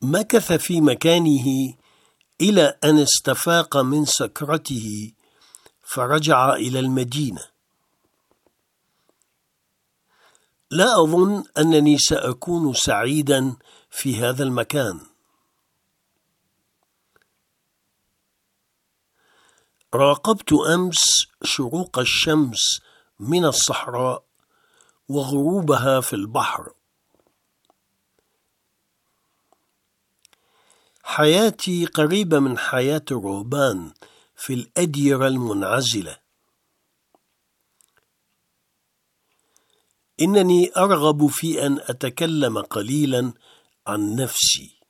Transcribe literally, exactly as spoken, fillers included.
مكث في مكانه إلى أن استفاق من سكرته فرجع إلى المدينة. لا أظن أنني سأكون سعيدا في هذا المكان. راقبت أمس شروق الشمس من الصحراء وغروبها في البحر. حياتي قريبة من حياة الرهبان في الأديرة المنعزلة. إنني أرغب في أن أتكلم قليلا عن نفسي.